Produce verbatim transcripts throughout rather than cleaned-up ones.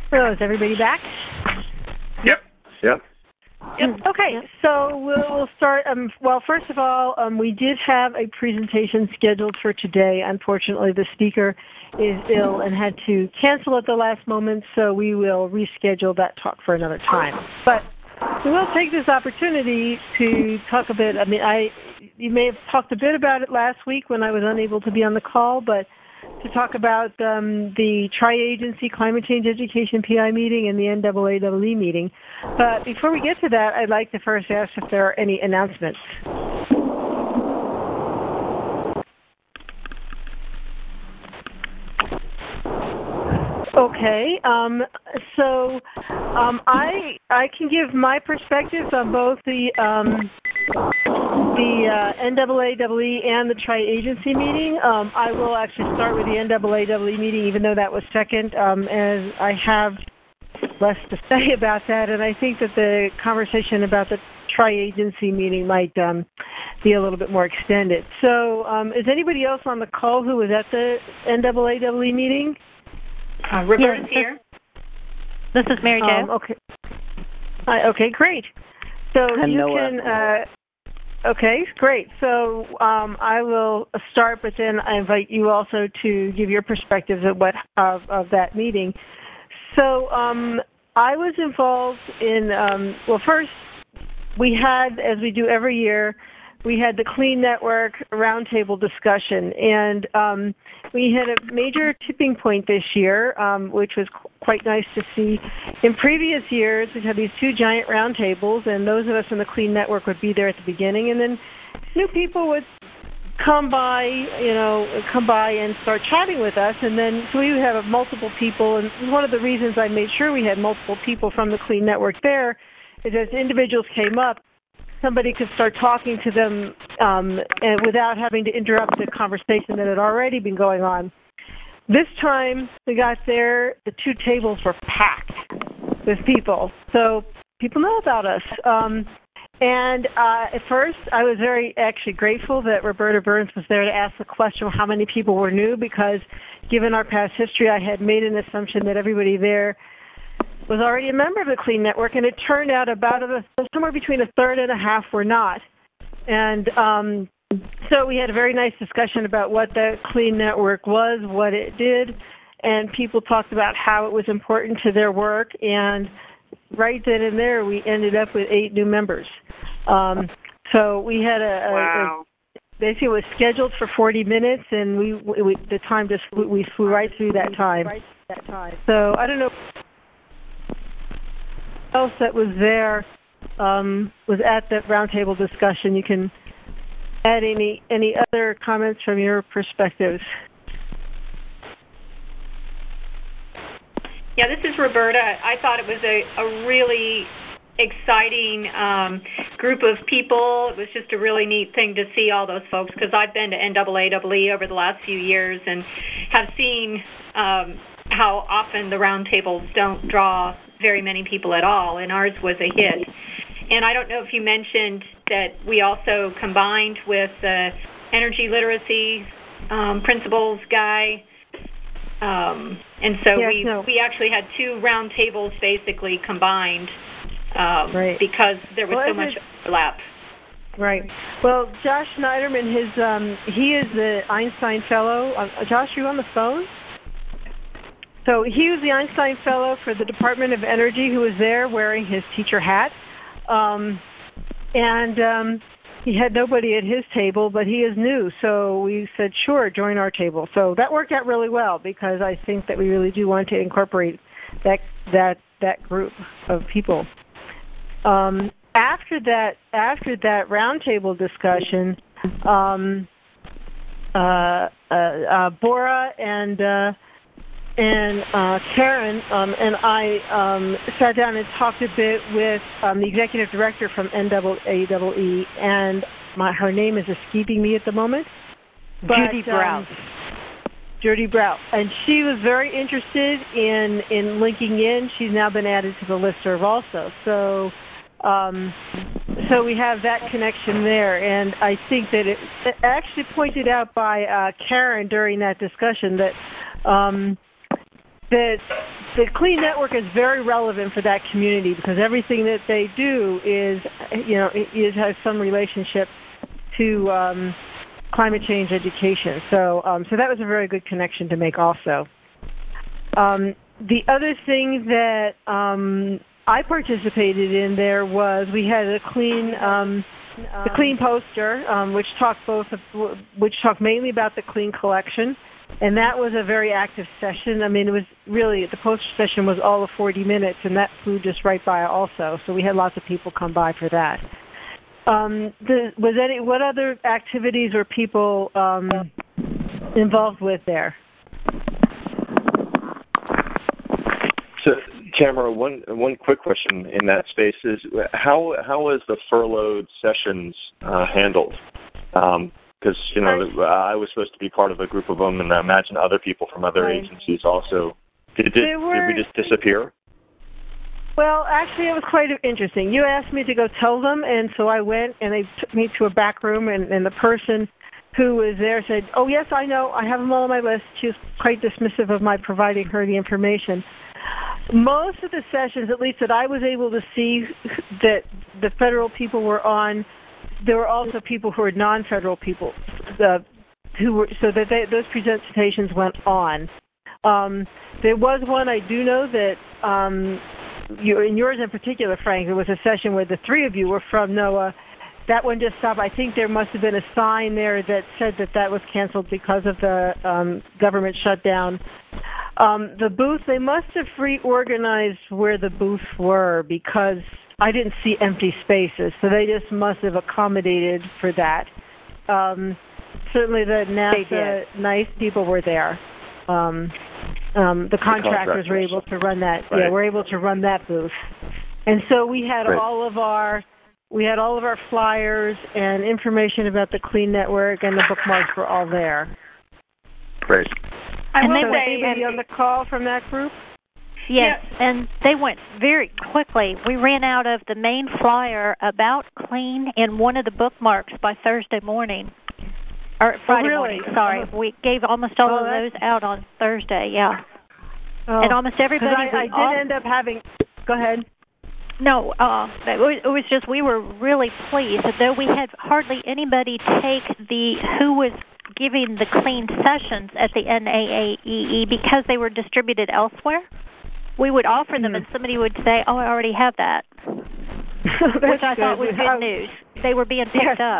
So is everybody back? Yep. Yep. Yep. Okay, so we'll, we'll start. Um, well, first of all, um, we did have a presentation scheduled for today. Unfortunately, the speaker is ill and had to cancel at the last moment, so we will reschedule that talk for another time. But we will take this opportunity to talk a bit. I mean, I you may have talked a bit about it last week when I was unable to be on the call, but to talk about um, the Tri-Agency Climate Change Education P I meeting and the N double A E E meeting. But before we get to that, I'd like to first ask if there are any announcements. Okay, um, so um, I I can give my perspectives on both the um, the uh, N double A E E and the Tri-Agency meeting. Um, I will actually start with the N double A E E meeting, even though that was second, um, as I have less to say about that, and I think that the conversation about the Tri-Agency meeting might um, be a little bit more extended. So um, is anybody else on the call who was at the N double A E E meeting? Uh, Roberta's yes, here. This is Mary Jo. Um, okay. Uh, okay, great. So and you Noah. can. Uh, okay, great. So um, I will start, but then I invite you also to give your perspectives of what of, of that meeting. So um, I was involved in. Um, well, first we had, as we do every year, we had the Clean Network roundtable discussion, and um, we had a major tipping point this year, um, which was qu- quite nice to see. In previous years, we've had these two giant roundtables, and those of us in the Clean Network would be there at the beginning, and then new people would come by, you know, come by and start chatting with us, and then so we would have multiple people, and one of the reasons I made sure we had multiple people from the Clean Network there is as individuals came up, somebody could start talking to them um, and without having to interrupt the conversation that had already been going on. This time, we got there, the two tables were packed with people. So people know about us. Um, and uh, at first, I was very actually grateful that Roberta Burns was there to ask the question of how many people were new, because given our past history, I had made an assumption that everybody there was already a member of the Clean Network, and it turned out about a, somewhere between a third and a half were not. And um, so we had a very nice discussion about what the Clean Network was, what it did, and people talked about how it was important to their work, and right then and there we ended up with eight new members. Um, so we had a, wow. a, basically it was scheduled for forty minutes, and we, we the time just flew, we flew right through that time. So I don't know else that was there um, was at that roundtable discussion. You can add any any other comments from your perspectives. Yeah, this is Roberta. I thought it was a, a really exciting um, group of people. It was just a really neat thing to see all those folks, because I've been to N double A E E over the last few years and have seen um, how often the roundtables don't draw very many people at all, and ours was a hit. And I don't know if you mentioned that we also combined with the energy literacy um, principles guy, um, and so yes, we no. we actually had two roundtables basically combined um, right. because there was well, so much it, overlap. Right. Well, Josh Schneiderman, his um, he is the Einstein Fellow. Uh, Josh, are you on the phone? So he was the Einstein Fellow for the Department of Energy, who was there wearing his teacher hat. Um, and um, he had nobody at his table, but he is new. So we said, sure, join our table. So that worked out really well, because I think that we really do want to incorporate that that that group of people. Um, after that, after that roundtable discussion, um, uh, uh, uh, Bora and uh, And uh, Karen um, and I um, sat down and talked a bit with um, the executive director from N double A E E, and my, her name is escaping me at the moment. But, Judy Brow. Um, Judy Brow. And she was very interested in, in linking in. She's now been added to the listserv also. So um, so we have that connection there. And I think that it, it actually pointed out by uh, Karen during that discussion that um, that the Clean Network is very relevant for that community because everything that they do is, you know, it has some relationship to um, climate change education. So, um, so that was a very good connection to make also. Um, the other thing that um, I participated in there was we had a clean, um, the clean poster, um, which talked both, of, which talked mainly about the clean collection, and that was a very active session. I mean, it was really the poster session was all of forty minutes, and that flew just right by also. So we had lots of people come by for that. Um, the, was any what other activities were people um, involved with there? So, Tamara, one one quick question in that space is how how is the furloughed sessions uh, handled? Because um, you know I was supposed to be part of a group of them, and I imagine other people from other right. agencies also. Did, did, were, did we just disappear? Well, actually, it was quite interesting. You asked me to go tell them, and so I went, and they took me to a back room, and, and the person who was there said, "Oh yes, I know. I have them all on my list." She was quite dismissive of my providing her the information. Most of the sessions, at least that I was able to see that the federal people were on, there were also people who were non-federal people, uh, who were so that they, those presentations went on. Um, there was one I do know that, um, you, in yours in particular, Frank, there was a session where the three of you were from NOAA. That one just stopped. I think there must have been a sign there that said that that was canceled because of the um, government shutdown. Um, the booth, they must have reorganized where the booths were because I didn't see empty spaces, so they just must have accommodated for that. Um, certainly the NASA nice people were there. Um, um, the, contractors the contractors were able to run that. Right. Yeah, were able to run that booth, and so we had right. all of our we had all of our flyers and information about the Clean Network, and the bookmarks were all there. Great. I and will they say, anybody on the call from that group? Yes, yeah. and they went very quickly. We ran out of the main flyer about clean and one of the bookmarks by Thursday morning. Or Friday oh, really? morning, sorry. Oh. We gave almost all oh, of those out on Thursday, yeah. Oh. And almost everybody I, was I did off. end up having... Go ahead. No, uh, it, was, it was just we were really pleased. Though we had hardly anybody take the who was giving the clean sessions at the N A A E E because they were distributed elsewhere. We would offer them, mm-hmm. and somebody would say, "Oh, I already have that," which I good. thought was good news. They were being picked yes. up.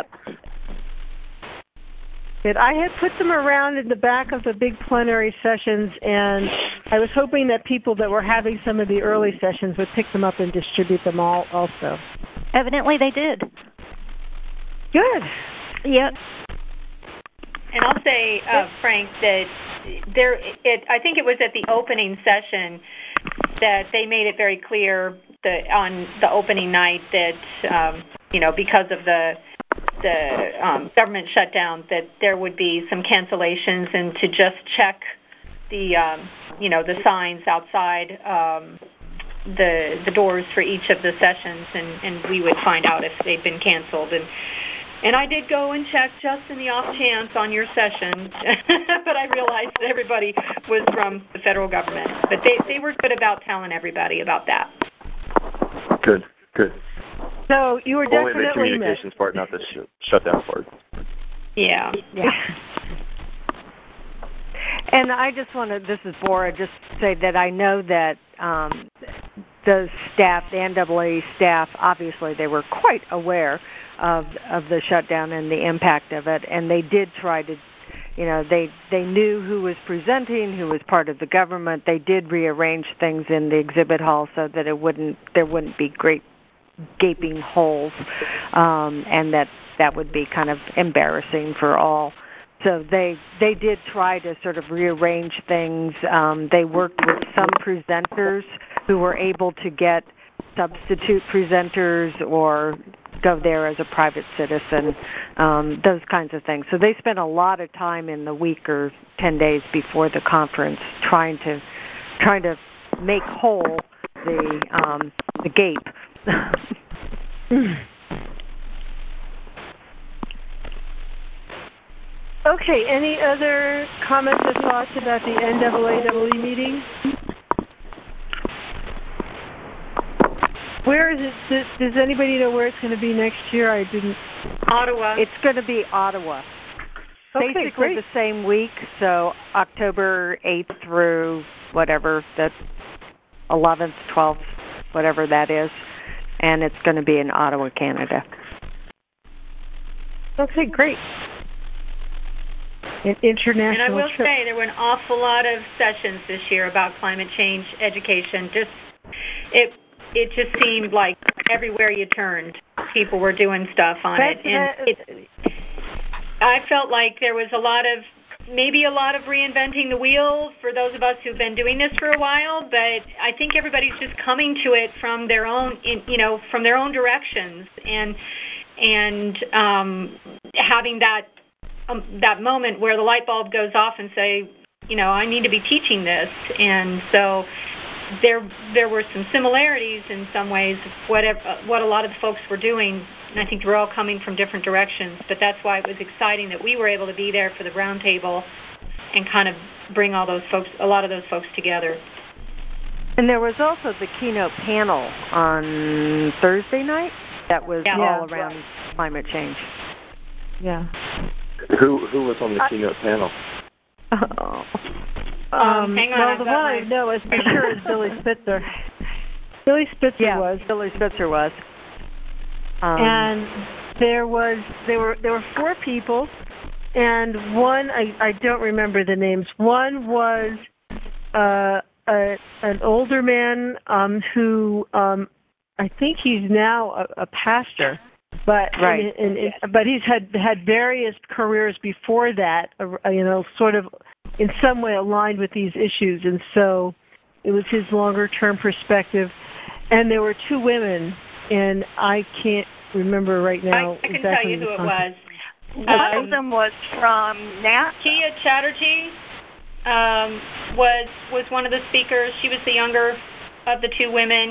Good. I had put them around in the back of the big plenary sessions, and I was hoping that people that were having some of the early sessions would pick them up and distribute them all also. Evidently, they did. Good. Yep. And I'll say, uh, Frank, that there, it, I think it was at the opening session that they made it very clear that on the opening night that, um, you know, because of the the um, government shutdown, that there would be some cancellations, and to just check the, um, you know, the signs outside um, the the doors for each of the sessions, and, and we would find out if they'd been canceled. And And I did go and check just in the off chance on your session, but I realized that everybody was from the federal government. But they, they were good about telling everybody about that. Good, good. So you were Only definitely the communications missed. part, not the sh- shutdown part. Yeah. Yeah. And I just want to, this is Bora, just say that I know that um, the staff, the N double A staff, obviously they were quite aware of of the shutdown and the impact of it, and they did try to, you know, they they knew who was presenting, who was part of the government. They did rearrange things in the exhibit hall so that it wouldn't there wouldn't be great gaping holes, um, and that that would be kind of embarrassing for all. So they they did try to sort of rearrange things. Um, they worked with some presenters who were able to get substitute presenters or go there as a private citizen, um, those kinds of things. So they spent a lot of time in the week or ten days before the conference trying to trying to make whole the um, the gape. Okay, any other comments or thoughts about the N double A E E meeting? is it? Does, does anybody know where it's going to be next year? I didn't. Ottawa. It's going to be Ottawa. Okay, Basically great. the same week, so October eighth through whatever, the eleventh, twelfth, whatever that is. And it's going to be in Ottawa, Canada. Okay, great. An international And I will trip. say there were an awful lot of sessions this year about climate change education. Just it it just seemed like everywhere you turned, people were doing stuff on That's, it, and uh, it, I felt like there was a lot of maybe a lot of reinventing the wheel for those of us who've been doing this for a while. But I think everybody's just coming to it from their own, you know, from their own directions, and and um, having that. Um, that moment where the light bulb goes off and say, you know, I need to be teaching this. And so there there were some similarities in some ways of whatever, what a lot of the folks were doing, and I think we're all coming from different directions. But that's why it was exciting that we were able to be there for the roundtable and kind of bring all those folks, a lot of those folks together. And there was also the keynote panel on Thursday night that was Yeah. all Yeah. around climate change. Yeah. Who who was on the I, keynote panel? Oh. Um, hang on, well, I've the got one my- I know is for sure is Billy Spitzer. Billy Spitzer Yeah, was, Billy Spitzer was. Um, and there was there were there were four people, and one I I don't remember the names. One was uh, a an older man um, who um, I think he's now a, a pastor. But Right. and, and, and, but he's had had various careers before that, uh, you know, sort of in some way aligned with these issues, and so it was his longer term perspective. And there were two women, and I can't remember right now. I, I can exactly tell you the who it content. was. One Um, of them was from Nat. Kia Chatterjee um, was was one of the speakers. She was the younger of the two women.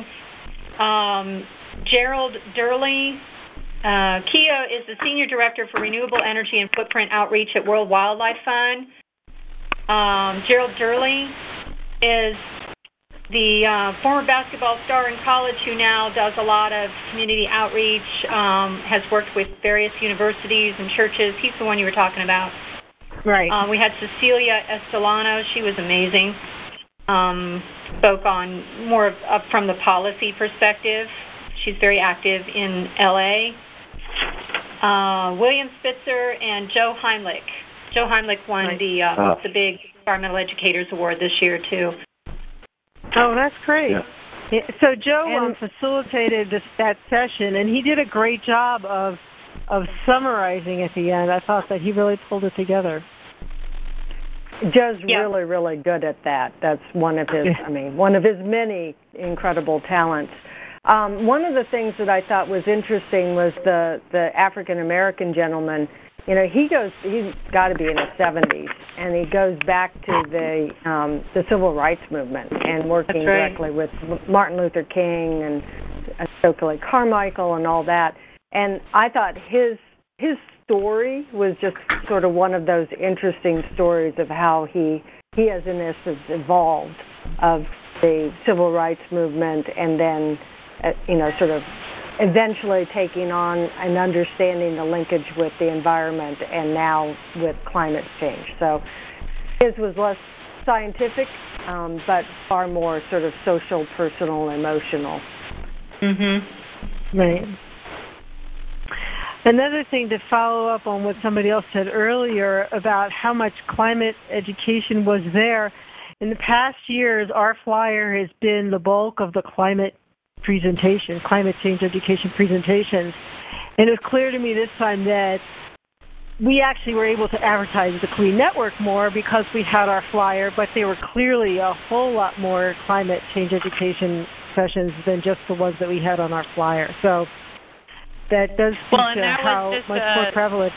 Um, Gerald Durley. Uh, Kia is the Senior Director for Renewable Energy and Footprint Outreach at World Wildlife Fund. Um, Gerald Durley is the uh, former basketball star in college who now does a lot of community outreach, um, has worked with various universities and churches. He's the one you were talking about. Right. Um, we had Cecilia Estelano. She was amazing. Um, spoke on more of, uh, from the policy perspective. She's very active in L A. Uh, William Spitzer and Joe Heimlich. Joe Heimlich won Right. the uh, Oh. the big Environmental Educators Award this year too. Oh, that's great. Yeah. Yeah, so Joe um, And- facilitated this, that session, and he did a great job of of summarizing at the end. I thought that he really pulled it together. Joe's Yeah. really, really good at that. That's one of his, Yeah. I mean, one of his many incredible talents. Um, one of the things that I thought was interesting was the, the African-American gentleman. You know, he goes, he's got to be in his seventies, and he goes back to the um, the civil rights movement and working That's right. directly with Martin Luther King and Stokely Carmichael and all that. And I thought his his story was just sort of one of those interesting stories of how he he has in essence evolved of the civil rights movement and then uh, you know sort of eventually taking on and understanding the linkage with the environment and now with climate change. So his was less scientific, um, but far more sort of social, personal, emotional. Mhm. Right. Another thing to follow up on what somebody else said earlier about how much climate education was there. In the past years, our flyer has been the bulk of the climate presentation, climate change education presentations. And it was clear to me this time that we actually were able to advertise the Clean Network more because we had our flyer, but there were clearly a whole lot more climate change education sessions than just the ones that we had on our flyer. So that does speak Well, and to that was how just much a- more prevalent.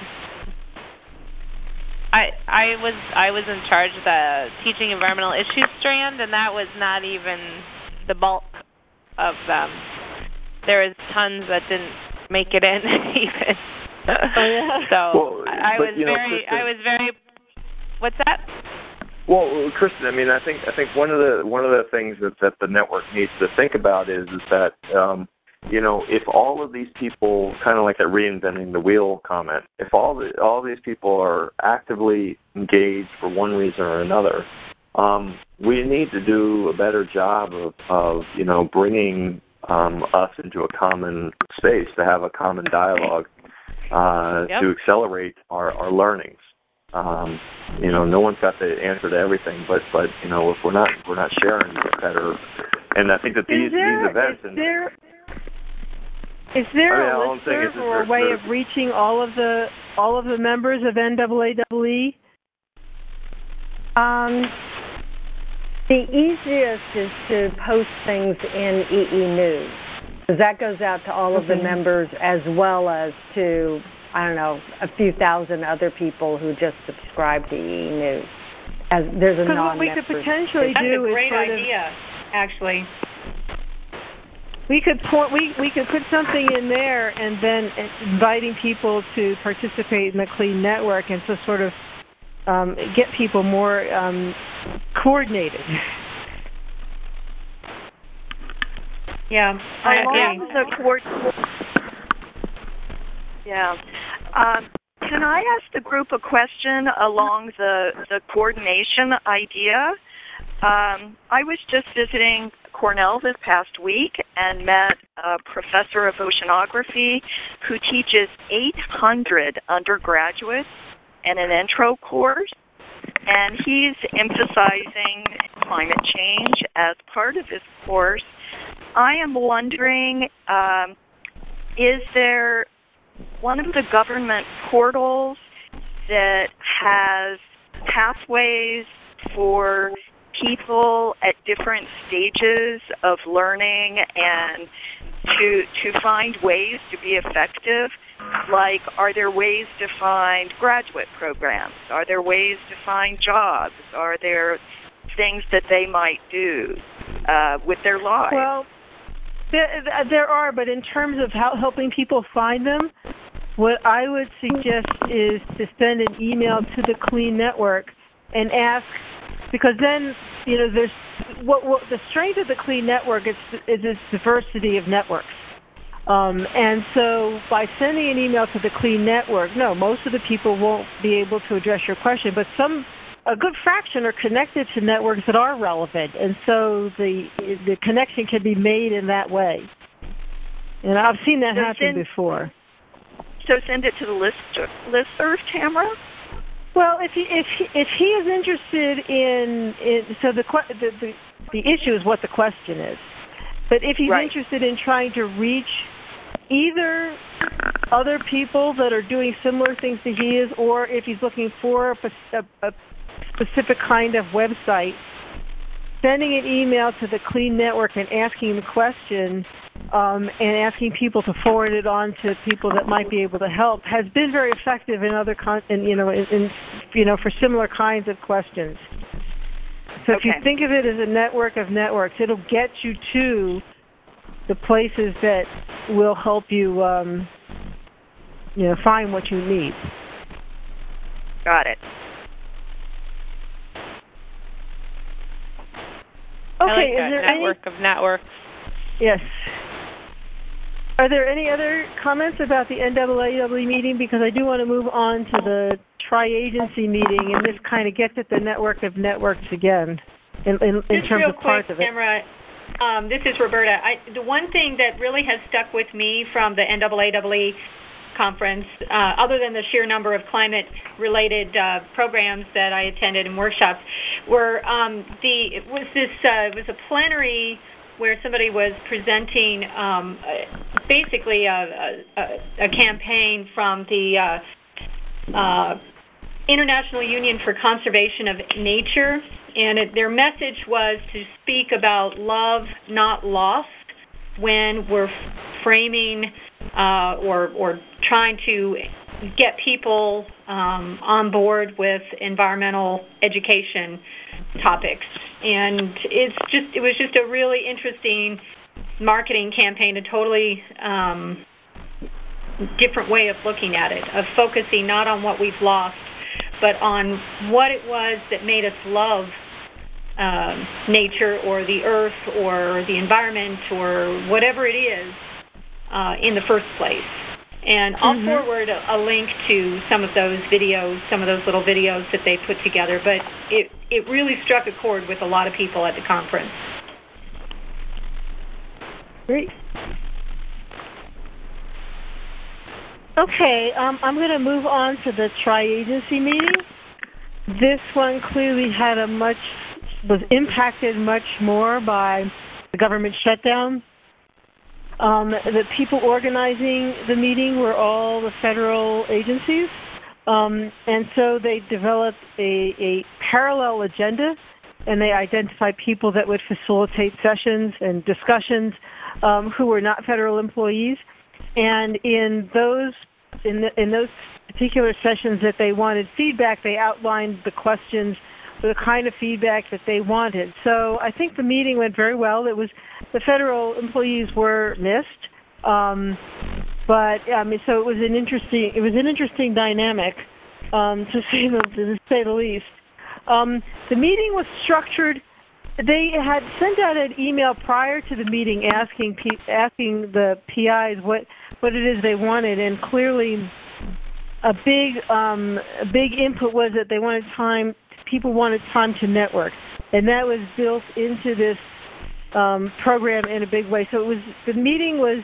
I I was I was in charge of the teaching environmental issues strand, and that was not even the bulk of them. There was tons that didn't make it in even. Oh, yeah? So Well, I, I but, was you know, very Kristen- I was very. What's that? Well, Kristen, I mean, I think I think one of the one of the things that, that the network needs to think about is is that um, you know, if all of these people, kind of like that reinventing the wheel comment, if all the, all these people are actively engaged for one reason or another, um, we need to do a better job of, of you know, bringing um, us into a common space, to have a common dialogue, uh, yep. to accelerate our, our learnings. Um, you know, no one's got the answer to everything, but, but you know, if we're not we're not sharing better, and I think that these there, these events is and there, is there I mean, a listserv or a way of reaching all of the all of the members of N double A double E? Um, the easiest is to post things in E E News, because that goes out to all of the members as well as to, I don't know, a few thousand other people who just subscribe to E E News. As there's a non-member. What we could potentially That's do a great is sort idea, of, actually. We could point, we we could put something in there and then inviting people to participate in the Clean Network and to sort of um, get people more um, coordinated. Yeah, I Along agree. the court. Yeah. Um, can I ask the group a question along the the coordination idea? Um, I was just visiting Cornell this past week and met a professor of oceanography who teaches eight hundred undergraduates in an intro course, and he's emphasizing climate change as part of his course. I am wondering, um, is there one of the government portals that has pathways for people at different stages of learning and to to find ways to be effective? Like, are there ways to find graduate programs? Are there ways to find jobs? Are there things that they might do uh, with their lives? Well, there, there are, but in terms of how, helping people find them, what I would suggest is to send an email to the Clean Network and ask, because then, you know, there's what, what the strength of the Clean Network is, is its diversity of networks. Um, and so by sending an email to the Clean Network, no, most of the people won't be able to address your question, but some, a good fraction are connected to networks that are relevant, and so the the connection can be made in that way. And I've seen that so happen send, before. So send it to the list listserv, Tamara? Well, if he if he, if he is interested in, in so the, the the the issue is what the question is. But if he's right. interested in trying to reach either other people that are doing similar things to he is, or if he's looking for a, a, a specific kind of website, sending an email to the Clean Network and asking the question um, and asking people to forward it on to people that might be able to help has been very effective in other con- in, you know in, in you know for similar kinds of questions. So if okay. you think of it as a network of networks, it'll get you to the places that will help you, um, you know, find what you need. Got it. Okay, I like is that there network any... of networks. Yes. Are there any other comments about the N double A double E meeting? Because I do want to move on to the tri-agency meeting, and this kind of gets at the network of networks again, in, in, in terms real of parts quick, of it. Tamara, um, this is Roberta. I, the one thing that really has stuck with me from the N double A double E conference, uh, other than the sheer number of climate-related uh, programs that I attended and workshops, were um, the it was this uh, it was a plenary where somebody was presenting um, basically a, a, a campaign from the uh, uh, International Union for Conservation of Nature, and it, their message was to speak about love, not lost, when we're framing uh, or, or trying to get people um, on board with environmental education topics. And it's just it was just a really interesting marketing campaign, a totally um, different way of looking at it, of focusing not on what we've lost, but on what it was that made us love um, nature or the earth or the environment or whatever it is uh, in the first place. And I'll mm-hmm. forward a, a link to some of those videos, some of those little videos that they put together. But it, it really struck a chord with a lot of people at the conference. Great. Okay, um, I'm going to move on to the tri-agency meeting. This one clearly had a much, was impacted much more by the government shutdown. Um, the people organizing the meeting were all the federal agencies, um, and so they developed a, a parallel agenda, and they identified people that would facilitate sessions and discussions um, who were not federal employees. And in those in, the, in those particular sessions that they wanted feedback, they outlined the questions, the kind of feedback that they wanted. So I think the meeting went very well. It was the federal employees were missed, um, but I mean, so it was an interesting it was an interesting dynamic, um, to say the to say the least. Um, the meeting was structured. They had sent out an email prior to the meeting asking asking the P Is what what it is they wanted, and clearly a big um, a big input was that they wanted time. People wanted time to network, and that was built into this um, program in a big way. So it was the meeting was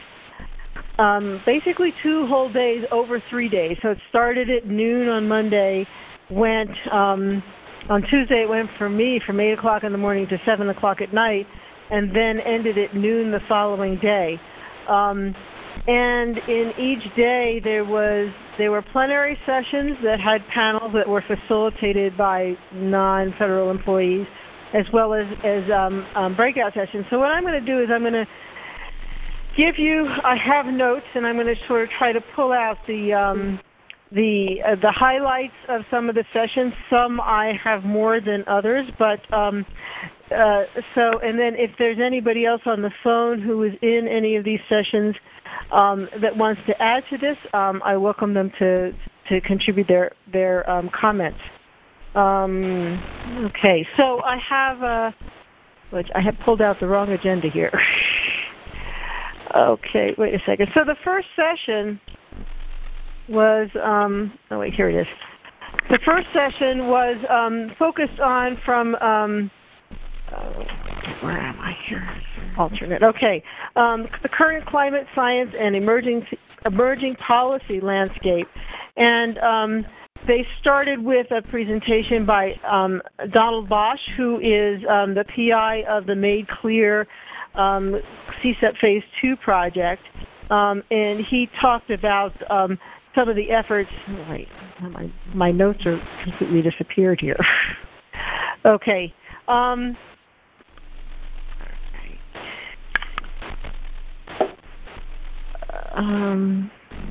um, basically two whole days over three days. So it started at noon on Monday, went um, on Tuesday. It went for me from eight o'clock in the morning to seven o'clock at night, and then ended at noon the following day. Um, and in each day there was there were plenary sessions that had panels that were facilitated by non-federal employees, as well as as um, um, breakout sessions. So what I'm going to do is I'm going to give you. I have notes, and I'm going to sort of try to pull out the um, the uh, the highlights of some of the sessions. Some I have more than others, but um, uh, so and then if there's anybody else on the phone who is in any of these sessions um, that wants to add to this, um, I welcome them to to contribute their their um, comments. Um, okay, so I have uh, which I have pulled out the wrong agenda here. Okay, wait a second. So the first session was, um, oh wait, here it is. The first session was um, focused on from, um, uh, where am I here? Alternate. Okay, um, the current climate science and emerging emerging policy landscape, and um, they started with a presentation by um, Donald Bosch, who is um, the P I of the Made Clear um, C SEP Phase Two project, um, and he talked about um, some of the efforts. Wait, my my notes are completely disappeared here. Okay. Um, um,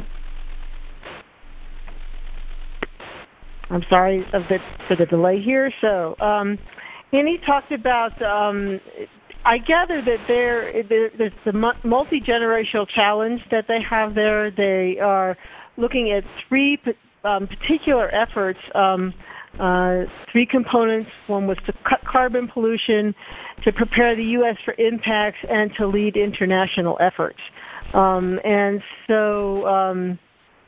I'm sorry of the, for the delay here. So, um, and he talked about. Um, I gather that there, there's the multi-generational challenge that they have there. They are looking at three um, particular efforts, um, uh, three components. One was to cut carbon pollution, to prepare the U S for impacts, and to lead international efforts. Um, and so um,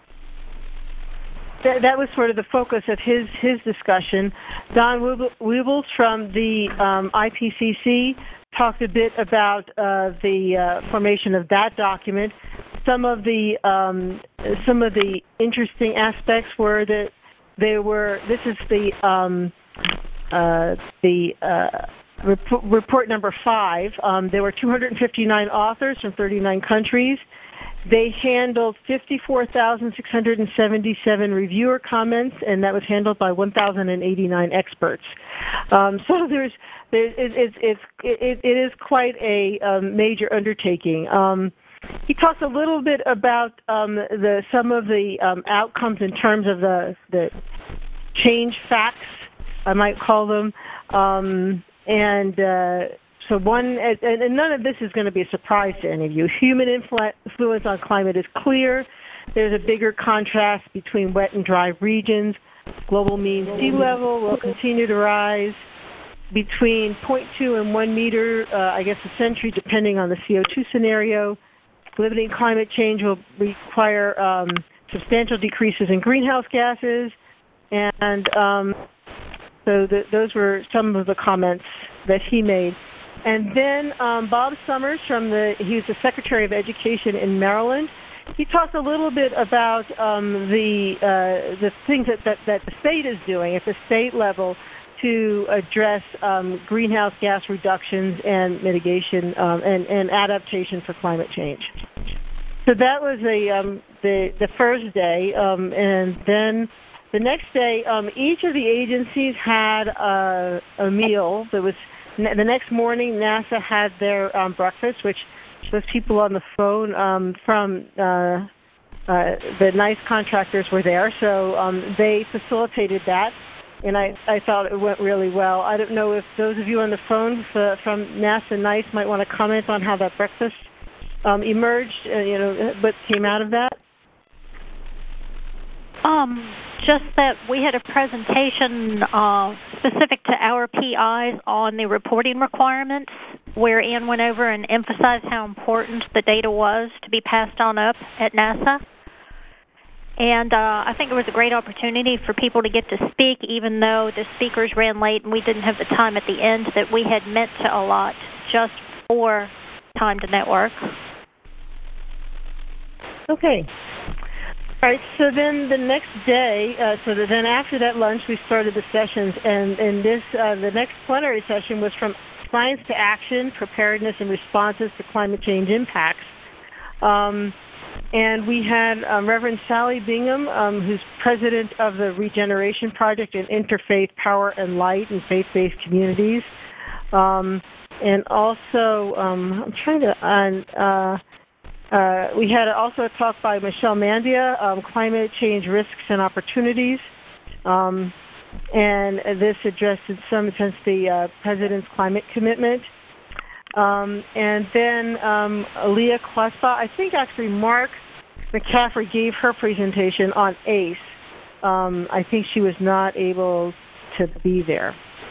th- that was sort of the focus of his, his discussion. Don Weebles from the um, I P C C talked a bit about uh, the uh, formation of that document. Some of the um, some of the interesting aspects were that they were. This is the um, uh, the uh, rep- report number five. Um, there were two hundred fifty-nine authors from thirty-nine countries. They handled fifty-four thousand six hundred seventy-seven reviewer comments, and that was handled by one thousand eighty-nine experts. Um, so there's, there's it, it, it's it, it is quite a um, major undertaking. Um, he talks a little bit about um, the some of the um, outcomes in terms of the the change facts, I might call them, um, and. Uh, So one, and none of this is going to be a surprise to any of you. Human influence on climate is clear. There's a bigger contrast between wet and dry regions. Global mean sea level will continue to rise between zero point two and one meter, uh, I guess, a century, depending on the C O two scenario. limiting climate change will require um, substantial decreases in greenhouse gases. And um, so the, those were some of the comments that he made. And then um, Bob Summers, from the he was the Secretary of Education in Maryland. He talked a little bit about um, the uh, the things that, that, that the state is doing at the state level to address um, greenhouse gas reductions and mitigation um, and, and adaptation for climate change. So that was a, um, the, the first day, um, and then the next day, um, each of the agencies had a, a meal. There was the next morning, NASA had their um, breakfast, which those people on the phone um, from uh, uh, the NICE contractors were there, so um, they facilitated that. And I, I thought it went really well. I don't know if those of you on the phone f- from NASA NICE might want to comment on how that breakfast um, emerged, uh, you know, what came out of that. Um, just that we had a presentation uh, specific to our P Is on the reporting requirements, where Ann went over and emphasized how important the data was to be passed on up at NASA. And uh, I think it was a great opportunity for people to get to speak, even though the speakers ran late and we didn't have the time at the end that we had meant to allot just for Time to Network. Okay. All right, so then the next day, uh, so then after that lunch, we started the sessions, and, and this uh, the next plenary session was from Science to Action, Preparedness and Responses to Climate Change Impacts. Um, And we had um, Reverend Sally Bingham, um, who's president of the Regeneration Project in Interfaith Power and Light and Faith-Based Communities. Um, and also, um, I'm trying to, uh, uh, we had also a talk by Michelle Mandia, um, Climate Change Risks and Opportunities. Um, and this addressed in some sense the uh, President's climate commitment. Um, and then um, Leah Klesba, I think actually Mark McCaffrey gave her presentation on A C E. Um, I think she was not able to be there.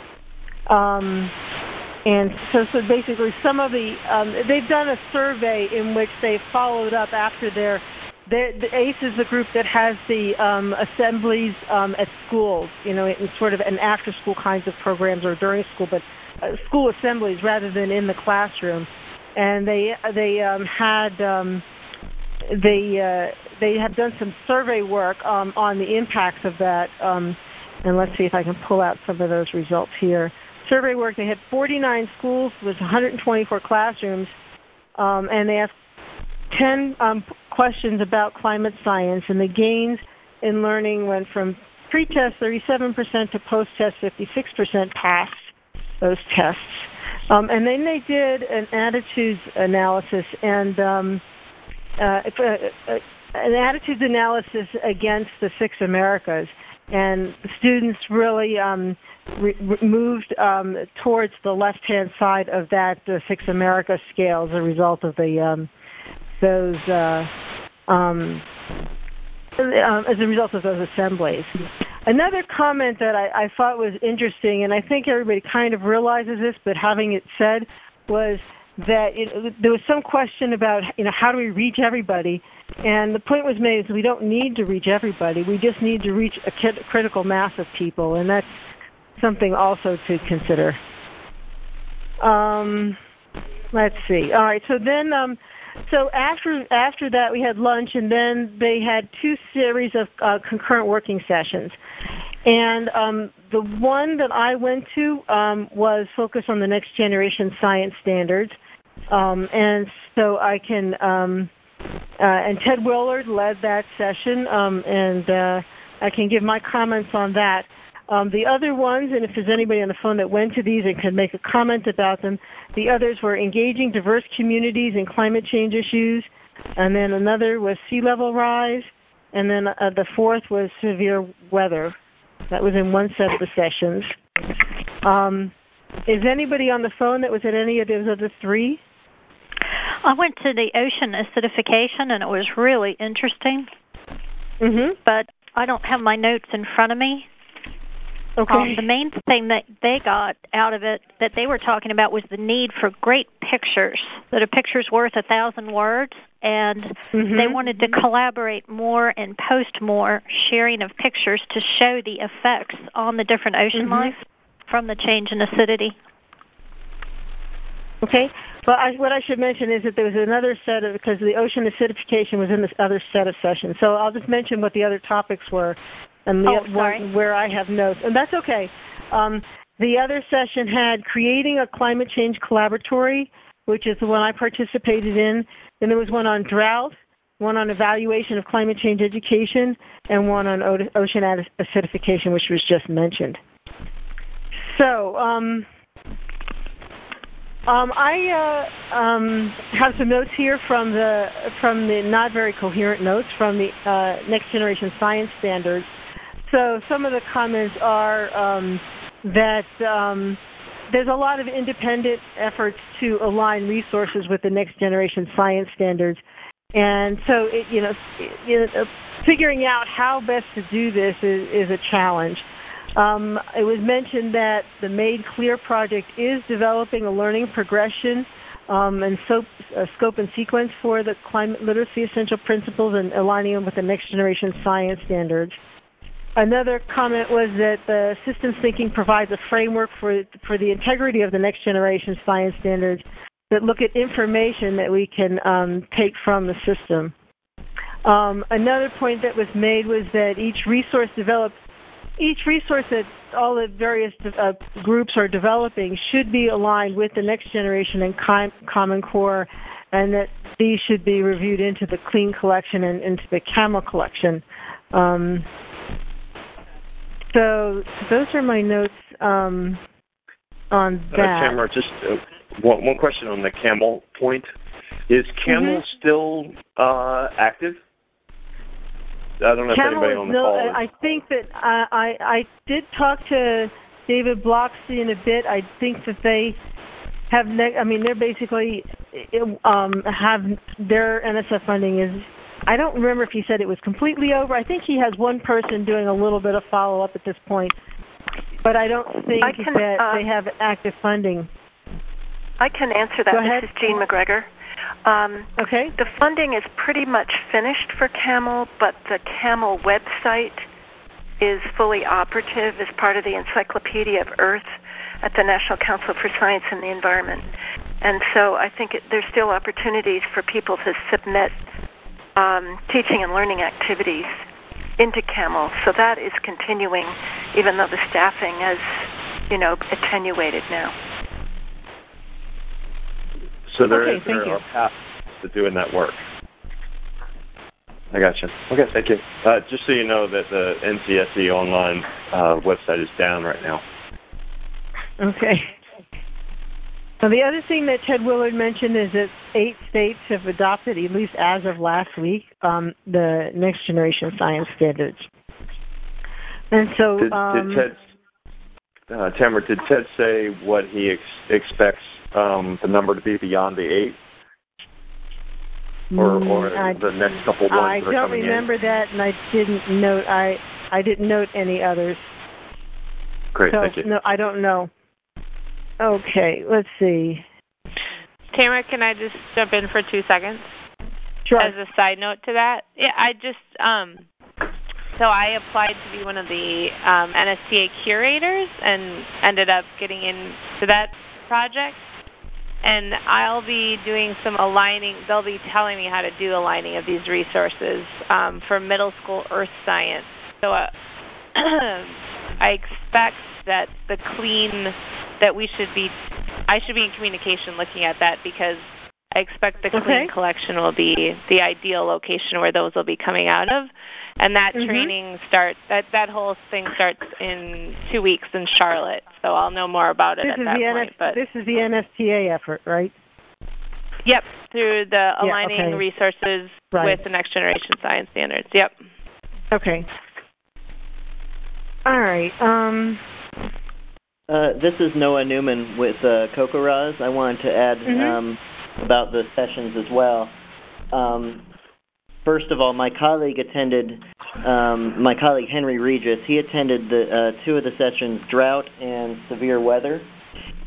Um, and so, so basically some of the, um, they've done a survey in which they followed up after their, their the A C E is the group that has the um, assemblies um, at schools, you know, in sort of an after-school kinds of programs or during school, but Uh, school assemblies rather than in the classroom, and they they um, had um, they uh, they have done some survey work um, on the impacts of that. Um, and let's see if I can pull out some of those results here. Survey work. They had forty-nine schools with one hundred twenty-four classrooms, um, and they asked ten um, questions about climate science, and the gains in learning went from pre-test thirty-seven percent to post-test fifty-six percent passed those tests. Um, and then they did an attitudes analysis and um, uh, uh, an attitudes analysis against the Six Americas. And the students really um, re- moved um, towards the left-hand side of that uh, Six America scale as a result of the um, those uh, um, uh, as a result of those assemblies. Another comment that I, I thought was interesting, and I think everybody kind of realizes this, but having it said, was that it, there was some question about, you know, how do we reach everybody? And the point was made is we don't need to reach everybody. We just need to reach a critical mass of people, and that's something also to consider. Um, let's see. All right, so then... Um, So after after that, we had lunch, and then they had two series of uh, concurrent working sessions. And um, the one that I went to um, was focused on the next generation science standards. Um, and so I can, um, uh, and Ted Willard led that session, um, and uh, I can give my comments on that. Um, the other ones, and if there's anybody on the phone that went to these and could make a comment about them, the others were engaging diverse communities in climate change issues, and then another was sea level rise, and then uh, the fourth was severe weather. That was in one set of the sessions. Um, is anybody on the phone that was at any of those other three? I went to the ocean acidification, and it was really interesting. Mm-hmm. But I don't have my notes in front of me. Okay. Um, the main thing that they got out of it that they were talking about was the need for great pictures, that a picture's worth a thousand words, and mm-hmm. they wanted to collaborate more and post more sharing of pictures to show the effects on the different ocean mm-hmm. life from the change in acidity. Okay. Well, I, what I should mention is that there was another set of, because the ocean acidification was in this other set of sessions. So I'll just mention what the other topics were and the, oh, sorry. one, where I have notes. And that's okay. Um, the other session had creating a climate change collaboratory, which is the one I participated in. Then there was one on drought, one on evaluation of climate change education, and one on o- ocean acidification, which was just mentioned. So, um, Um, I uh, um, have some notes here from the from the not very coherent notes from the uh, Next Generation Science Standards. So some of the comments are um, that um, there's a lot of independent efforts to align resources with the Next Generation Science Standards, and so it, you know, it, uh, figuring out how best to do this is, is a challenge. Um, it was mentioned that the Made Clear project is developing a learning progression um, and so, uh, scope and sequence for the climate literacy essential principles and aligning them with the Next Generation Science Standards. Another comment was that the systems thinking provides a framework for for the integrity of the Next Generation Science Standards that look at information that we can um, take from the system. Um, another point that was made was that each resource developed Each resource that all the various uh, groups are developing should be aligned with the Next Generation and Common Core, and that these should be reviewed into the Clean Collection and into the CAMEL collection. Um, so those are my notes um, on that. Uh, Tamara, just uh, one, one question on the CAMEL point. Is CAMEL mm-hmm. still uh, active? I don't know if CAMEL anybody is on the no, call is. I think that I, I, I did talk to David Blockstein a bit. I think that they have, ne- I mean, they're basically um, have their N S F funding is, I don't remember if he said it was completely over. I think he has one person doing a little bit of follow-up at this point, but I don't think I can, that uh, they have active funding. I can answer that. Go ahead. This is Jean McGregor. Um, okay. The funding is pretty much finished for CAMEL, but the CAMEL website is fully operative as part of the Encyclopedia of Earth at the National Council for Science and the Environment. And so I think it, there's still opportunities for people to submit um, teaching and learning activities into CAMEL. So that is continuing, even though the staffing is, you know, attenuated now. So there, okay, is, there thank are you. paths to doing that work. I gotcha. Okay, thank you. Uh, just so you know that the N C S E online uh, website is down right now. Okay. Now, the other thing that Ted Willard mentioned is that eight states have adopted, at least as of last week, um, the Next Generation Science Standards. And so... Did, um, did Ted, uh, Tamara, did Ted say what he ex- expects um, the number to be beyond the eight? Or, or I, the next couple ones I that are don't coming remember in? that, and I didn't note. I I didn't note any others. Great, so, thank you. No, I don't know. Okay, let's see. Tamara, can I just jump in for two seconds? Sure. As a side note to that, yeah, I just um, so I applied to be one of the um, N S T A curators and ended up getting into that project. And I'll be doing some aligning. They'll be telling me how to do aligning of these resources um, for middle school earth science. So uh, I expect that the clean, that we should be, I should be in communication looking at that, because I expect the clean okay. collection will be the ideal location where those will be coming out of. And that mm-hmm. training starts, that, that whole thing starts in two weeks in Charlotte. So I'll know more about it this at is that the point. N S, but this is the N S T A effort, right? Yep, through the yeah, aligning okay. resources right. with the Next Generation Science Standards. Yep. Okay. All right. Um, uh, this is Noah Newman with uh, CocoRa's. I wanted to add mm-hmm. um, about the sessions as well. Um, First of all, my colleague attended, um, my colleague Henry Regis, he attended the uh, two of the sessions, drought and severe weather.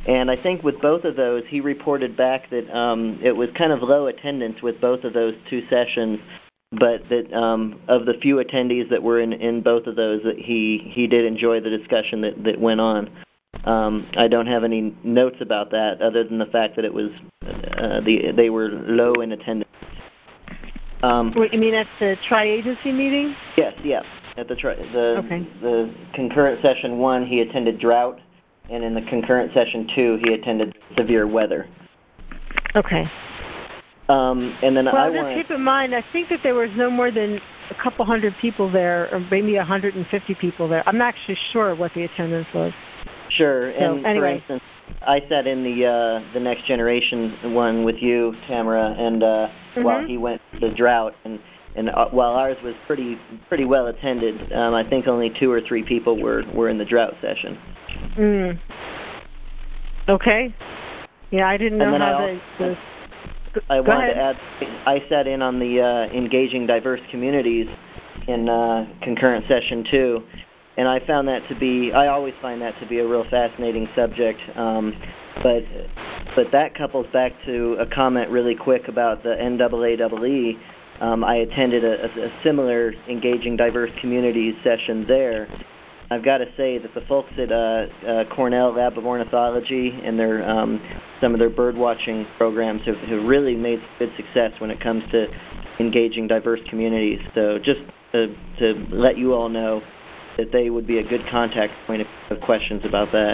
And I think with both of those, he reported back that um, it was kind of low attendance with both of those two sessions, but that um, of the few attendees that were in, in both of those, that he, he did enjoy the discussion that, that went on. Um, I don't have any notes about that other than the fact that it was uh, the they were low in attendance. Um, Wait, you mean at the tri-agency meeting? Yes, yes. At the tri- the okay. the concurrent session one, he attended drought, and in the concurrent session two, he attended severe weather. Okay. Um, and then well, I just wanted, keep in mind, I think that there was no more than a couple hundred people there, or maybe one hundred fifty people there. I'm not actually sure what the attendance was. Sure. So, and anyway. for instance, I sat in the uh, the Next Generation one with you, Tamara, and uh, mm-hmm. while he went to the drought, and and uh, while ours was pretty pretty well attended, um, I think only two or three people were, were in the drought session. Mm. Okay. Yeah, I didn't know how I the. Also, the I go wanted ahead. to add. I sat in on the uh, engaging diverse communities in uh, concurrent session two. And I found that to be, I always find that to be a real fascinating subject. Um, but but that couples back to a comment really quick about the N double A double E. Um, I attended a, a similar Engaging Diverse Communities session there. I've got to say that the folks at uh, uh, Cornell Lab of Ornithology and their um, some of their bird watching programs have, have really made good success when it comes to engaging diverse communities. So just to, to let you all know that they would be a good contact point if you have questions about that.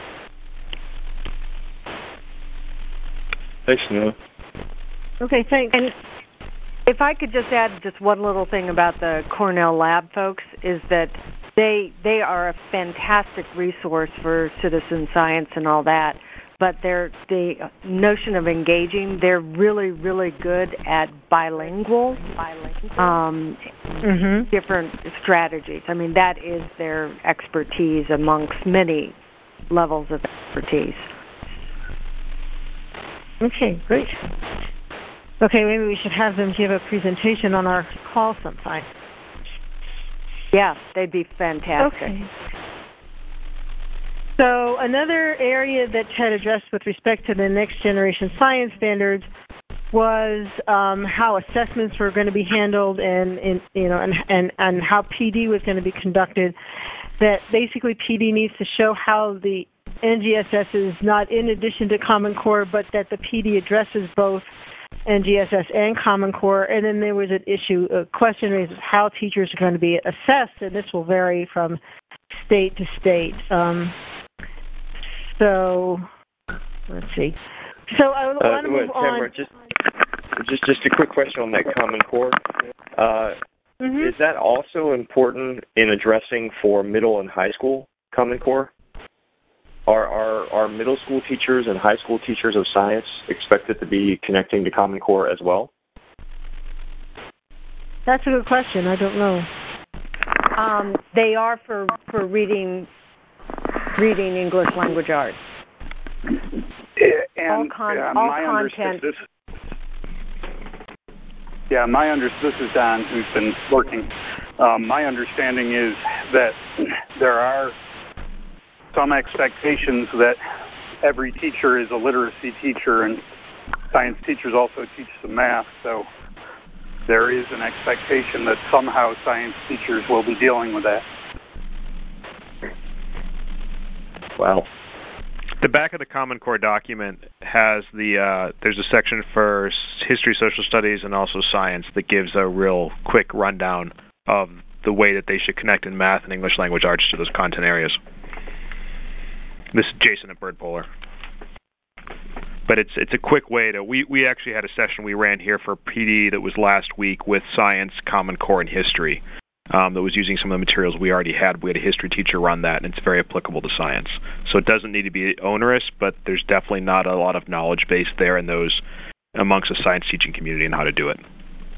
Thanks, Neil. Okay, thanks. And if I could just add just one little thing about the Cornell Lab folks is that they they are a fantastic resource for citizen science and all that. But they're, the notion of engaging, they're really, really good at bilingual, bilingual um, mm-hmm. different strategies. I mean, that is their expertise amongst many levels of expertise. Okay, great. Okay, maybe we should have them give a presentation on our call sometime. Yeah, they'd be fantastic. Okay. So another area that Ted addressed with respect to the Next Generation Science Standards was um, how assessments were going to be handled, and, and you know, and, and and how P D was going to be conducted. That basically P D needs to show how the N G S S is not in addition to Common Core, but that the P D addresses both N G S S and Common Core. And then there was an issue, a question raised how teachers are going to be assessed, and this will vary from state to state. Um, So, let's see. So I want uh, to move Tamara, on. Just, just, just a quick question on that Common Core. Uh, mm-hmm. Is that also important in addressing for middle and high school Common Core? Are, are, are middle school teachers and high school teachers of science expected to be connecting to Common Core as well? That's a good question. I don't know. Um, they are for, for reading... reading English language arts. And all con- uh, all my content. This, yeah, my under this is Don, who's been working. Um, my understanding is that there are some expectations that every teacher is a literacy teacher, and science teachers also teach some math. So there is an expectation that somehow science teachers will be dealing with that. Wow. The back of the Common Core document has the, uh, there's a section for history, social studies, and also science that gives a real quick rundown of the way that they should connect in math and English language arts to those content areas. This is Jason at Bird Polar. But it's it's a quick way to, we, we actually had a session we ran here for P D that was last week with science, Common Core, and history. Um, that was using some of the materials we already had. We had a history teacher run that, and it's very applicable to science. So it doesn't need to be onerous, but there's definitely not a lot of knowledge base there in those amongst the science teaching community on how to do it.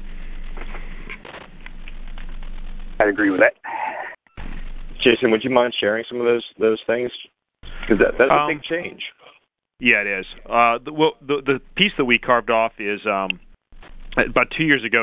I agree with that. Jason, would you mind sharing some of those those things? Because that, that's a um, big change. Yeah, it is. Uh, the, well, the, the piece that we carved off is um, about two years ago,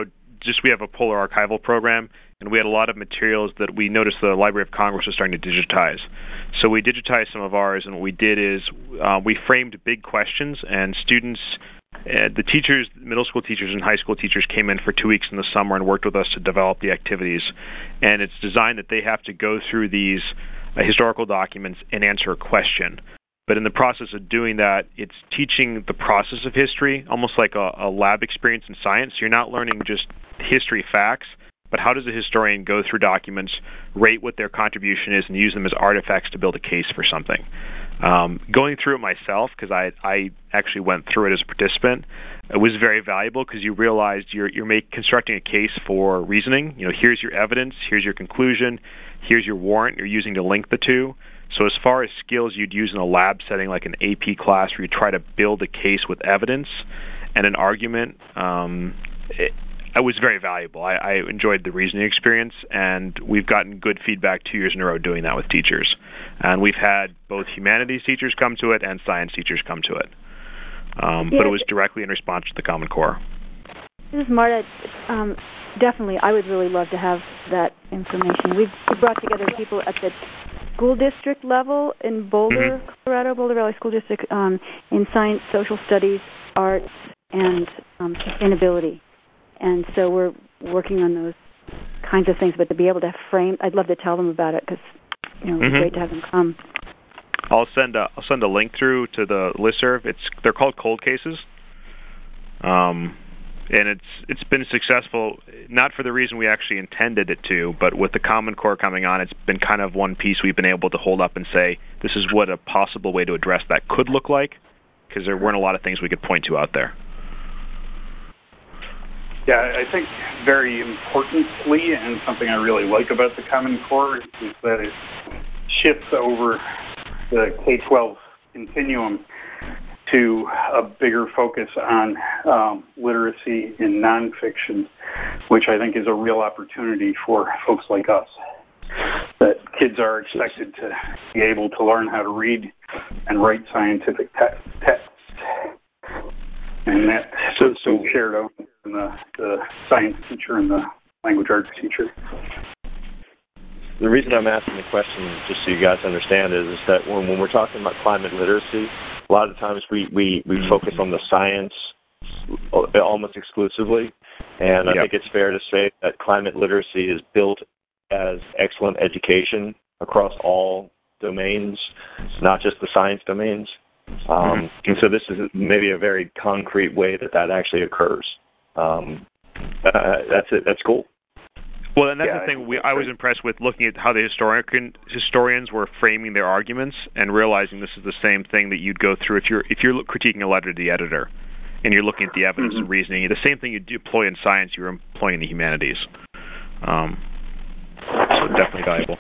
just we have a polar archival program, and we had a lot of materials that we noticed the Library of Congress was starting to digitize. So we digitized some of ours, and what we did is uh, we framed big questions, and students, uh, the teachers, middle school teachers and high school teachers came in for two weeks in the summer and worked with us to develop the activities. And it's designed that they have to go through these uh, historical documents and answer a question. But in the process of doing that, it's teaching the process of history, almost like a, a lab experience in science. You're not learning just history facts, but how does a historian go through documents, rate what their contribution is, and use them as artifacts to build a case for something. Um, going through it myself, because I, I actually went through it as a participant, it was very valuable because you realized you're, you're make, constructing a case for reasoning. You know, here's your evidence, here's your conclusion, here's your warrant you're using to link the two. So as far as skills you'd use in a lab setting like an A P class where you try to build a case with evidence and an argument, um, it, it was very valuable. I, I enjoyed the reasoning experience, and we've gotten good feedback two years in a row doing that with teachers. And we've had both humanities teachers come to it and science teachers come to it. Um, yeah. But it was directly in response to the Common Core. This is Marta. Um, definitely, I would really love to have that information. We've brought together people at the school district level in Boulder, mm-hmm. Colorado, Boulder Valley School District, um, in science, social studies, arts, and um, sustainability. And so we're working on those kinds of things. But to be able to frame, I'd love to tell them about it because you know, it'd mm-hmm. be great to have them come. I'll send a I'll send a link through to the listserv. It's they're called cold cases. Um. And it's it's been successful, not for the reason we actually intended it to, but with the Common Core coming on, it's been kind of one piece we've been able to hold up and say, this is what a possible way to address that could look like, because there weren't a lot of things we could point to out there. Yeah, I think very importantly, and something I really like about the Common Core, is that it shifts over the K twelve continuum to a bigger focus on um, literacy in nonfiction, which I think is a real opportunity for folks like us. That kids are expected to be able to learn how to read and write scientific te- texts. And that so, so shared out in the, the science teacher and the language arts teacher. The reason I'm asking the question, just so you guys understand, is, is that when, when we're talking about climate literacy, a lot of times we, we, we focus on the science almost exclusively, and I yep. think it's fair to say that climate literacy is built as excellent education across all domains, not just the science domains. Um, mm-hmm. And so this is maybe a very concrete way that that actually occurs. Um, uh, that's it. That's cool. Well, and that's yeah, the thing we, I was impressed with, looking at how the historian, historians were framing their arguments and realizing this is the same thing that you'd go through if you're if you're critiquing a letter to the editor and you're looking at the evidence mm-hmm. and reasoning. The same thing you deploy in science, you're employing in the humanities. Um, so definitely valuable.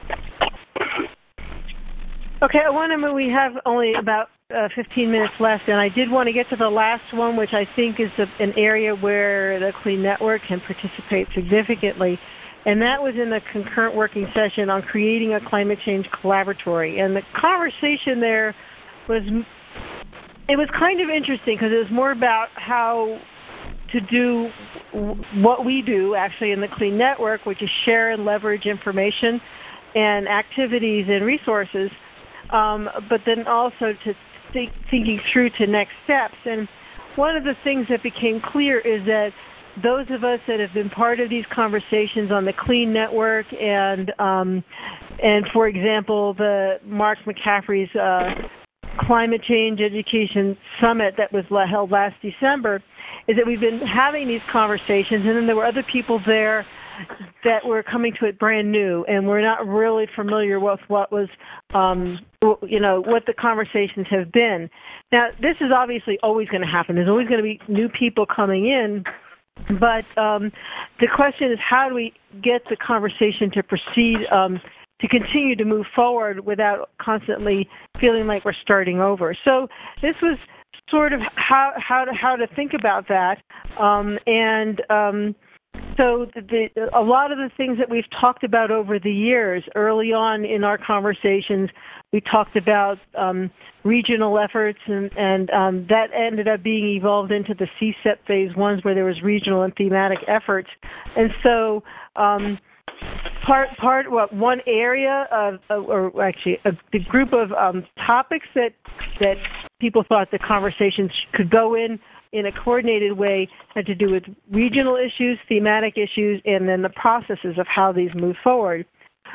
Okay, I want to. We have only about uh, fifteen minutes left, and I did want to get to the last one, which I think is a, an area where the CLEAN Network can participate significantly. And that was in the concurrent working session on creating a climate change collaboratory. And the conversation there was, it was kind of interesting because it was more about how to do what we do actually in the CLEAN Network, which is share and leverage information and activities and resources, um, but then also to think, thinking through to next steps. And one of the things that became clear is that those of us that have been part of these conversations on the CLEAN Network and, um, and for example, the Mark McCaffrey's uh, Climate Change Education Summit that was held last December, is that we've been having these conversations, and then there were other people there that were coming to it brand new, and we're not really familiar with what was, um, you know, what the conversations have been. Now, this is obviously always going to happen. There's always going to be new people coming in. But um, the question is, how do we get the conversation to proceed, um, to continue to move forward without constantly feeling like we're starting over? So this was sort of how how to how to think about that, um, and um, so the, a lot of the things that we've talked about over the years, early on in our conversations, we talked about um, regional efforts, and, and um, that ended up being evolved into the C S E P phase ones where there was regional and thematic efforts. And so um, part, part what one area of, or actually a, the group of um, topics that, that people thought the conversations could go in in a coordinated way had to do with regional issues, thematic issues, and then the processes of how these move forward.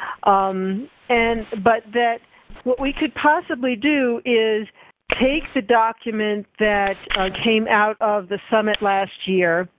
Um, and but that what we could possibly do is take the document that uh, came out of the summit last year,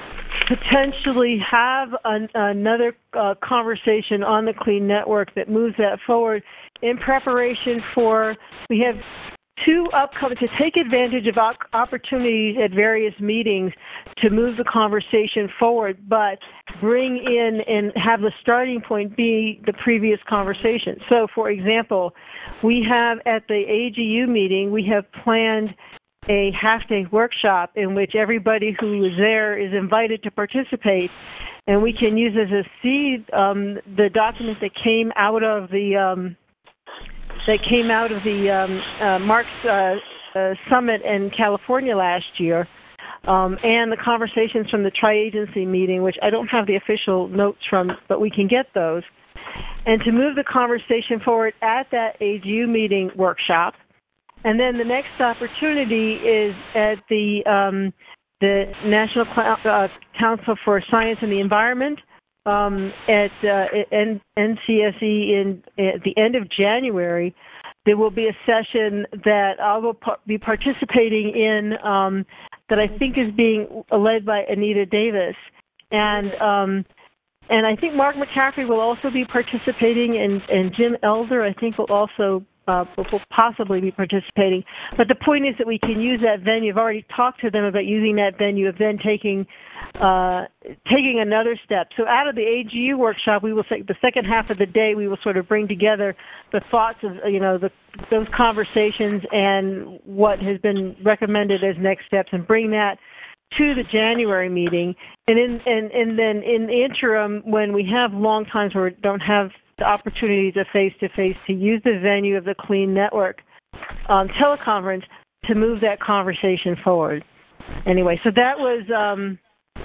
potentially have an, another uh, conversation on the Clean Network that moves that forward in preparation for, we have two upcoming, to take advantage of opportunities at various meetings to move the conversation forward, but bring in and have the starting point be the previous conversation. So, for example, we have at the A G U meeting, we have planned a half-day workshop in which everybody who is there is invited to participate, and we can use as a seed um, the document that came out of the um, that came out of the um, uh, Mark's uh, uh, summit in California last year, um, and the conversations from the tri-agency meeting, which I don't have the official notes from, but we can get those, and to move the conversation forward at that A G U meeting workshop. And then the next opportunity is at the um, the National Cl- uh, Council for Science and the Environment, Um, at uh, N C S E in at the end of January. There will be a session that I will pa- be participating in um, that I think is being led by Anita Davis, and um, and I think Mark McCaffrey will also be participating, and, and Jim Elder I think will also uh, will possibly be participating. But the point is that we can use that venue. I've already talked to them about using that venue of then taking uh, taking another step. So out of the A G U workshop, we will say the second half of the day we will sort of bring together the thoughts of you know the, those conversations and what has been recommended as next steps, and bring that to the January meeting. And in and, and then in the interim, when we have long times where we don't have the opportunities of face-to-face, to use the venue of the Clean Network um, teleconference to move that conversation forward. Anyway, so that was um,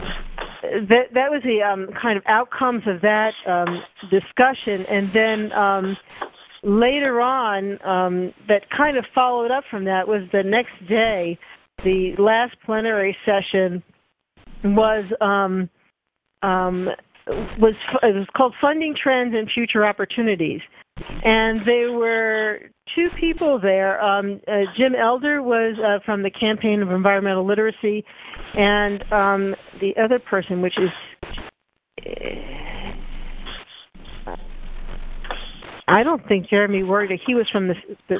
that that was the um, kind of outcomes of that um, discussion, and then um, later on, um, that kind of followed up from that was the next day. The last plenary session was um, um, was it was called Funding Trends and Future Opportunities, and there were two people there. Um, uh, Jim Elder was uh, from the Campaign of Environmental Literacy, and um, the other person, which is uh, I don't think Jeremy worked. He was from the, the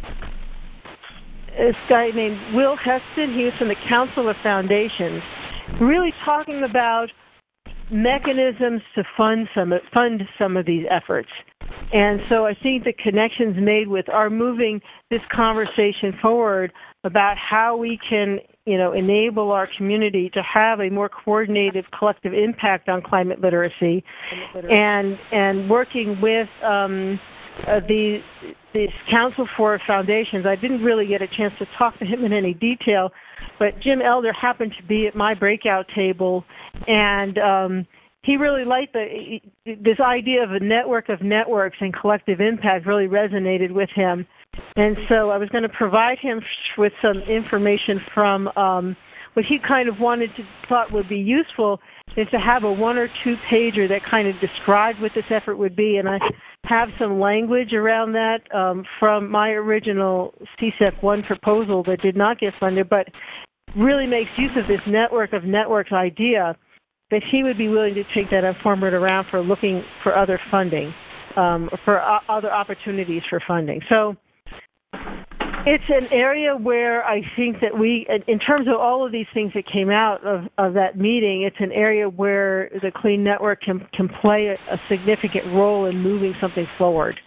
this guy named Will Heston. He was from the Council of Foundations, really talking about mechanisms to fund some fund some of these efforts. And so I think the connections made with are moving this conversation forward about how we can, you know, enable our community to have a more coordinated collective impact on climate literacy, and and working with um, uh, the this Council for Foundations. I didn't really get a chance to talk to him in any detail, but Jim Elder happened to be at my breakout table, and um, he really liked the this idea of a network of networks and collective impact really resonated with him. And so I was going to provide him with some information from um, what he kind of wanted to thought would be useful is to have a one or two pager that kind of described what this effort would be. And I have some language around that um, from my original C S E P one proposal that did not get funded, but really makes use of this network of networks idea, that he would be willing to take that and form it around for looking for other funding, um, for o- other opportunities for funding. So it's an area where I think that we, in terms of all of these things that came out of, of that meeting, it's an area where the Clean Network can, can play a, a significant role in moving something forward.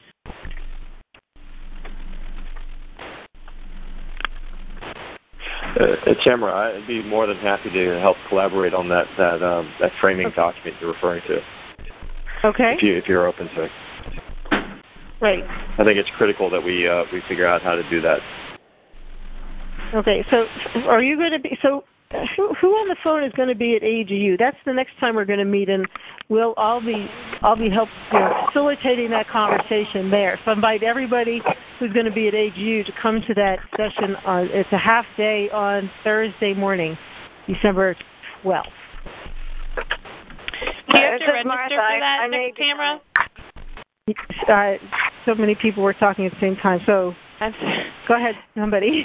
Uh, Tamara, I'd be more than happy to help collaborate on that that um, that framing okay. document you're referring to. Okay. If you if you're open to it. Right. I think it's critical that we uh, we figure out how to do that. Okay, so are you going to be so? Who, who on the phone is going to be at A G U? That's the next time we're going to meet, and we'll I'll be I'll be help you know, facilitating that conversation there. So I invite everybody who's going to be at A G U to come to that session. On it's a half day on Thursday morning, December twelfth. Do you have to register Martha, for that, I, I Tamara? Uh, so many people were talking at the same time. So go ahead, somebody.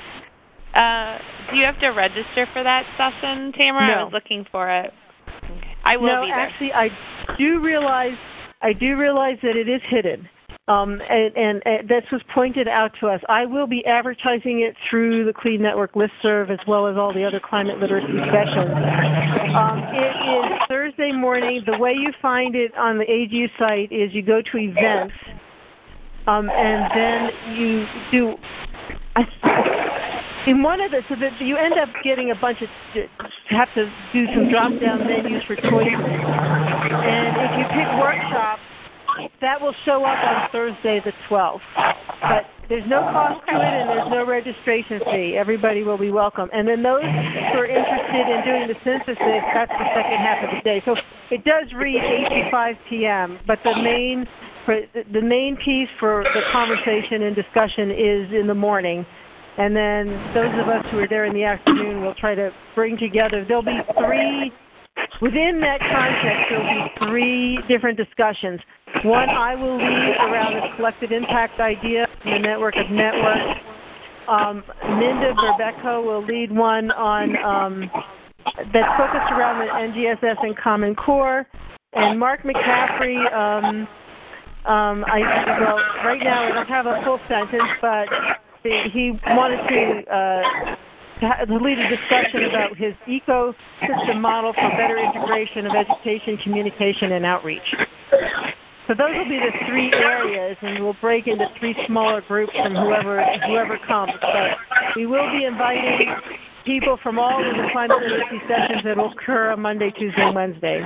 Uh, do you have to register for that session, Tamara? No. I was looking for it. Okay. I will no, be there. actually, I do realize I do realize that it is hidden, um, and, and, and this was pointed out to us. I will be advertising it through the Clean Network listserv as well as all the other climate literacy sessions. Um, it is Thursday morning. The way you find it on the A G U site is you go to events, um, and then you do. I, In one of the, so that you end up getting a bunch of, have to do some drop-down menus for choices. And if you pick workshop, that will show up on Thursday the twelfth. But there's no cost to it and there's no registration fee. Everybody will be welcome. And then those who are interested in doing the synthesis, that's the second half of the day. So it does read eight to five p.m., but the main, for, the main piece for the conversation and discussion is in the morning. And then those of us who are there in the afternoon will try to bring together. There'll be three, within that context, there'll be three different discussions. One I will lead around the collective impact idea and the network of networks. Um, Minda Berbeko will lead one on um, that's focused around the N G S S and Common Core. And Mark McCaffrey, um, um, I well, right now I don't have a full sentence, but he wanted to, uh, to lead a discussion about his ecosystem model for better integration of education, communication, and outreach. So those will be the three areas, and we'll break into three smaller groups from whoever whoever comes. But we will be inviting people from all of the climate literacy sessions that will occur on Monday, Tuesday, and Wednesday.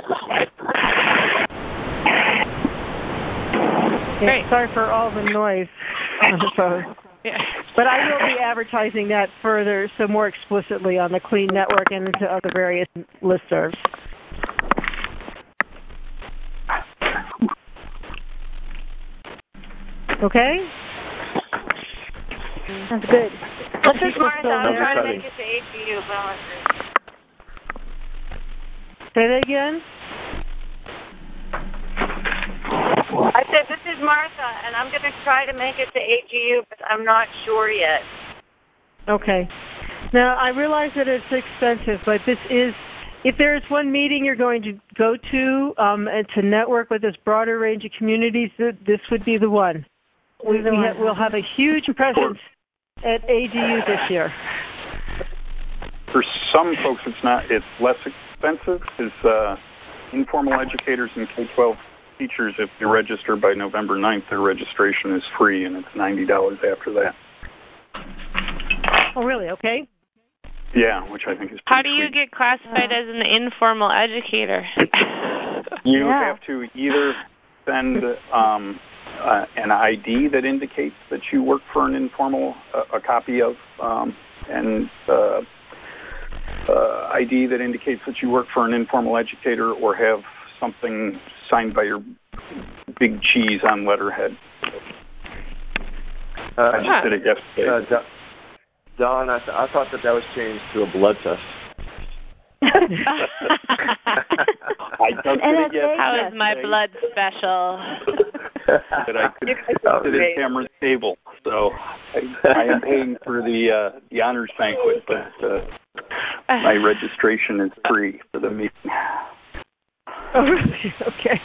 Great. Yeah, sorry for all the noise on the phone. Yeah. But I will be advertising that further, so more explicitly on the Clean Network and to other various listservs. Okay? That's good. This is Martha. I'm trying to make it to A G U. Say that again? I said, this is Martha, and I'm going to try to make it to A G U, but I'm not sure yet. Okay. Now, I realize that it's expensive, but this is, if there is one meeting you're going to go to um, and to network with this broader range of communities, this would be the one. We, we ha- we'll have a huge presence at A G U this year. For some folks, it's not. It's less expensive. It's uh, informal educators and K twelve teachers, if you register by November ninth, their registration is free, and it's ninety dollars after that. Oh, really? Okay. Yeah, which I think is pretty How do you sweet. get classified as an informal educator? You yeah. have to either send um, uh, an I D that indicates that you work for an informal, uh, a copy of, um, and uh, uh, I D that indicates that you work for an informal educator, or have something signed by your big cheese on letterhead. Uh, I just did it yesterday. Uh, Don, Don I, th- I thought that that was changed to a blood test. I just did it yesterday. How is my blood special? That I could sit at Cameron's table, so I, I am paying for the uh, the honors banquet, but uh, my registration is free for the meeting. Oh, really? Okay.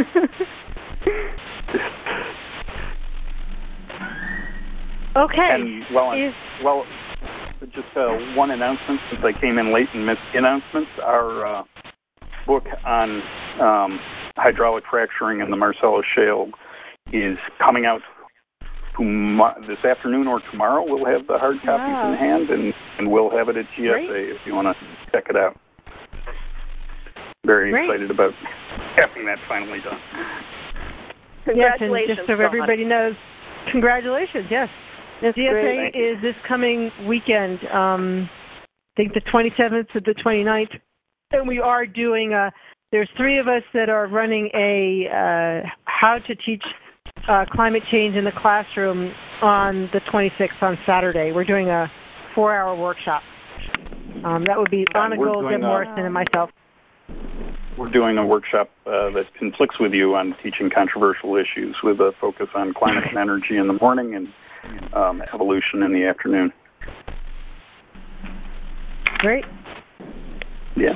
Okay. And, well, Is, well, just uh, one announcement, since I came in late and missed the announcements. Our uh, book on um, hydraulic fracturing in the Marcellus Shale is coming out tom- this afternoon or tomorrow. We'll have the hard copies wow. in hand, and, and we'll have it at G S A Great. if you want to check it out. Very Great. excited about having that finally done. Congratulations. Yes, and just so everybody knows, congratulations, yes. That's G S A great. is this coming weekend, um, I think the twenty-seventh to the twenty-ninth, and we are doing a, there's three of us that are running a uh, how to teach uh, climate change in the classroom on the twenty-sixth on Saturday. We're doing a four-hour workshop. Um, that would be Anna We're Gold, doing Deb a- Morrison, and myself. We're doing a workshop uh, that conflicts with you on teaching controversial issues with a focus on climate and energy in the morning and um, evolution in the afternoon. Great. Yeah.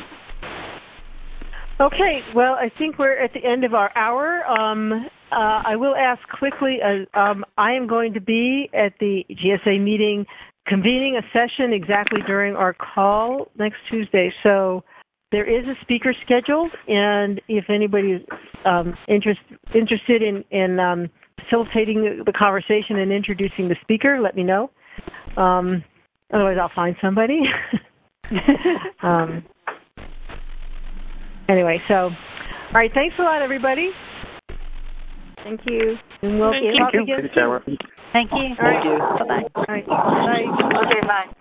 Okay, well, I think we're at the end of our hour. Um, uh, I will ask quickly, uh, um, I am going to be at the G S A meeting convening a session exactly during our call next Tuesday. So there is a speaker scheduled, and if anybody is um, interest, interested in, in um, facilitating the conversation and introducing the speaker, let me know. Um, otherwise, I'll find somebody. um, anyway, so, all right, thanks a lot, everybody. Thank you. And we'll Thank talk you. again Thank you, soon. Tamara. Thank you. Thank you. Bye-bye. All right, bye. Okay, bye.